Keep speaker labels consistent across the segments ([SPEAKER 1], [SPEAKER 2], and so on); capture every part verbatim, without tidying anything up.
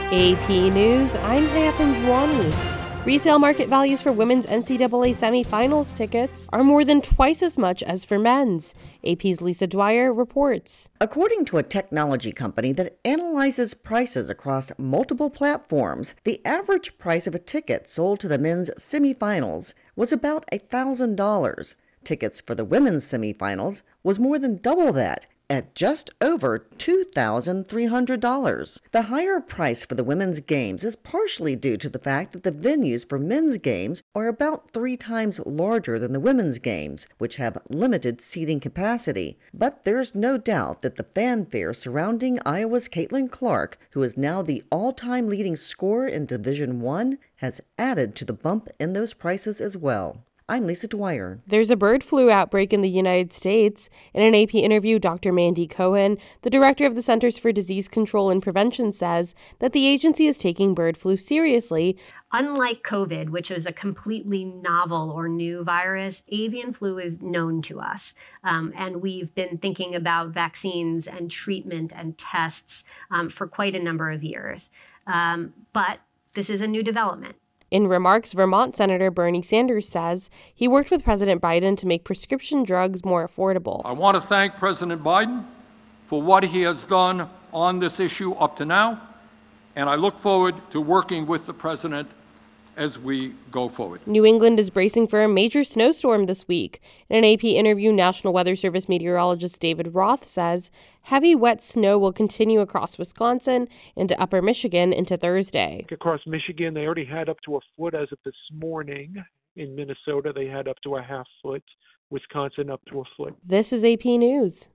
[SPEAKER 1] A P News, I'm Haya Panjwani. Resale market values for women's N C double A semifinals tickets are more than twice as much as for men's. A P's Lisa Dwyer reports.
[SPEAKER 2] According to a technology company that analyzes prices across multiple platforms, the average price of a ticket sold to the men's semifinals was about one thousand dollars. Tickets for the women's semifinals was more than double that, at just over two thousand three hundred dollars. The higher price for the women's games is partially due to the fact that the venues for men's games are about three times larger than the women's games, which have limited seating capacity. But there's no doubt that the fanfare surrounding Iowa's Caitlin Clark, who is now the all-time leading scorer in Division One, has added to the bump in those prices as well. I'm Lisa Dwyer.
[SPEAKER 1] There's a bird flu outbreak in the United States. In an A P interview, Doctor Mandy Cohen, the director of the Centers for Disease Control and Prevention, says that the agency is taking bird flu seriously.
[SPEAKER 3] Unlike COVID, which is a completely novel or new virus, avian flu is known to us. Um, and we've been thinking about vaccines and treatment and tests um, for quite a number of years. Um, but this is a new development.
[SPEAKER 1] In remarks, Vermont Senator Bernie Sanders says he worked with President Biden to make prescription drugs more affordable.
[SPEAKER 4] I want to thank President Biden for what he has done on this issue up to now, and I look forward to working with the president as we go forward.
[SPEAKER 1] New England is bracing for a major snowstorm this week. In an A P interview, National Weather Service meteorologist David Roth says heavy, wet snow will continue across Wisconsin into upper Michigan into Thursday.
[SPEAKER 5] Across Michigan, they already had up to a foot as of this morning. In Minnesota, they had up to a half foot. Wisconsin, up to a foot.
[SPEAKER 1] This is A P News.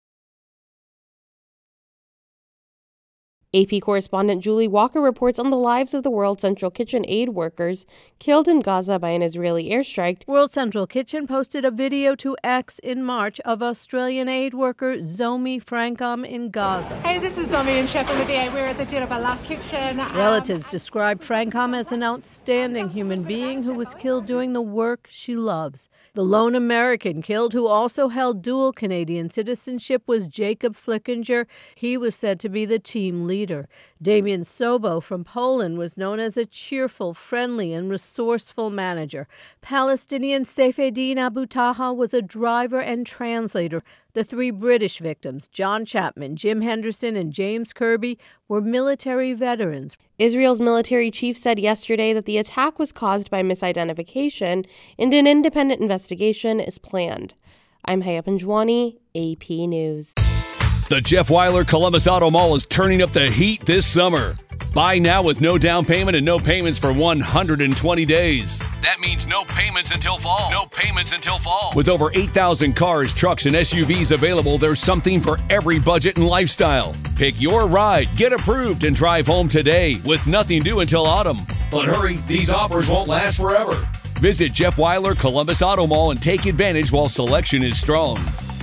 [SPEAKER 1] A P correspondent Julie Walker reports on the lives of the World Central Kitchen aid workers killed in Gaza by an Israeli airstrike.
[SPEAKER 6] World Central Kitchen posted a video to X in March of Australian aid worker Zomi Francom in Gaza.
[SPEAKER 7] Hey, this is Zomi and Chef Olivia. We're at the Jirabalak kitchen. Um,
[SPEAKER 6] Relatives described Francom as an outstanding human being who was killed doing the work she loves. The lone American killed, who also held dual Canadian citizenship, was Jacob Flickinger. He was said to be the team leader. Damian Sobo from Poland was known as a cheerful, friendly, and resourceful manager. Palestinian Saifeddin Abu Taha was a driver and translator. The three British victims, John Chapman, Jim Henderson, and James Kirby, were military veterans.
[SPEAKER 1] Israel's military chief said yesterday that the attack was caused by misidentification and an independent investigation is planned. I'm Haya Panjwani, A P News.
[SPEAKER 8] The Jeff Weiler Columbus Auto Mall is turning up the heat this summer. Buy now with no down payment and no payments for one hundred twenty days. That means no payments until fall. No payments until fall. With over eight thousand cars, trucks, and S U Vs available, there's something for every budget and lifestyle. Pick your ride, get approved, and drive home today with nothing due until autumn. But hurry, these offers won't last forever. Visit Jeff Weiler Columbus Auto Mall and take advantage while selection is strong.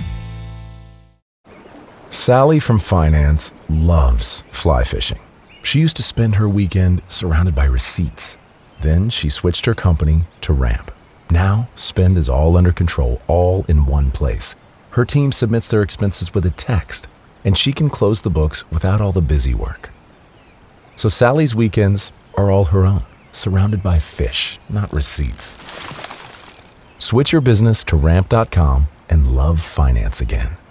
[SPEAKER 9] Sally from finance loves fly fishing. She used to spend her weekend surrounded by receipts. Then she switched her company to Ramp. Now, spend is all under control, all in one place. Her team submits their expenses with a text, and she can close the books without all the busy work. So Sally's weekends are all her own, surrounded by fish, not receipts. Switch your business to ramp dot com and love finance again.